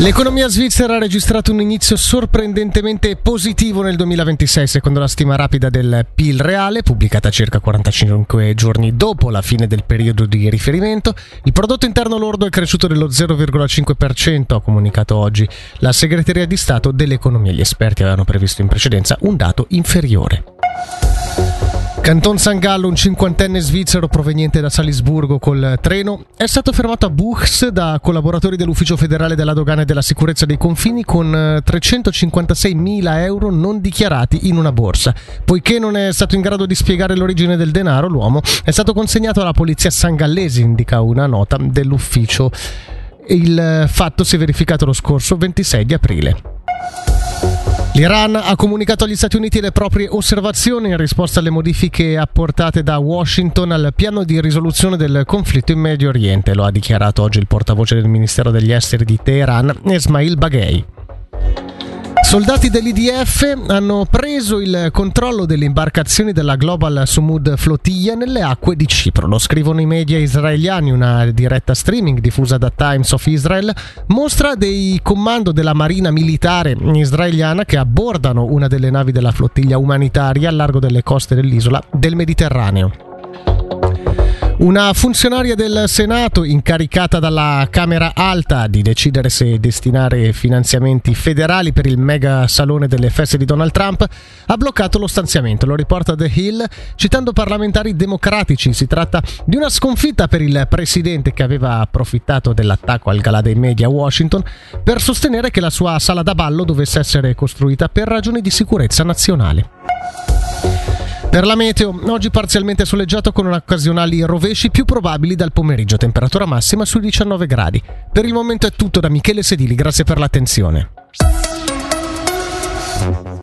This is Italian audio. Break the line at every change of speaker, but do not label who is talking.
L'economia svizzera ha registrato un inizio sorprendentemente positivo nel 2026, secondo la stima rapida del PIL reale, pubblicata circa 45 giorni dopo la fine del periodo di riferimento. Il prodotto interno lordo è cresciuto dello 0,5%, ha comunicato oggi la segreteria di Stato dell'economia. Gli esperti avevano previsto in precedenza un dato inferiore. Canton San Gallo, un cinquantenne svizzero proveniente da Salisburgo col treno, è stato fermato a Buchs da collaboratori dell'Ufficio federale della dogana e della sicurezza dei confini con 356.000 euro non dichiarati in una borsa. Poiché non è stato in grado di spiegare l'origine del denaro, l'uomo è stato consegnato alla polizia sangallese, indica una nota dell'ufficio. Il fatto si è verificato lo scorso 26 di aprile. L'Iran ha comunicato agli Stati Uniti le proprie osservazioni in risposta alle modifiche apportate da Washington al piano di risoluzione del conflitto in Medio Oriente. Lo ha dichiarato oggi il portavoce del Ministero degli Esteri di Teheran, Esmail Baghei. Soldati dell'IDF hanno preso il controllo delle imbarcazioni della Global Sumud Flotilla nelle acque di Cipro. Lo scrivono i media israeliani. Una diretta streaming diffusa da Times of Israel mostra dei comando della marina militare israeliana che abbordano una delle navi della flottiglia umanitaria al largo delle coste dell'isola del Mediterraneo. Una funzionaria del Senato incaricata dalla Camera Alta di decidere se destinare finanziamenti federali per il mega salone delle feste di Donald Trump ha bloccato lo stanziamento. Lo riporta The Hill citando parlamentari democratici. Si tratta di una sconfitta per il presidente, che aveva approfittato dell'attacco al galà dei media a Washington per sostenere che la sua sala da ballo dovesse essere costruita per ragioni di sicurezza nazionale. Per la meteo, oggi parzialmente soleggiato con occasionali rovesci più probabili dal pomeriggio, temperatura massima sui 19 gradi. Per il momento è tutto da Michele Sedili, grazie per l'attenzione.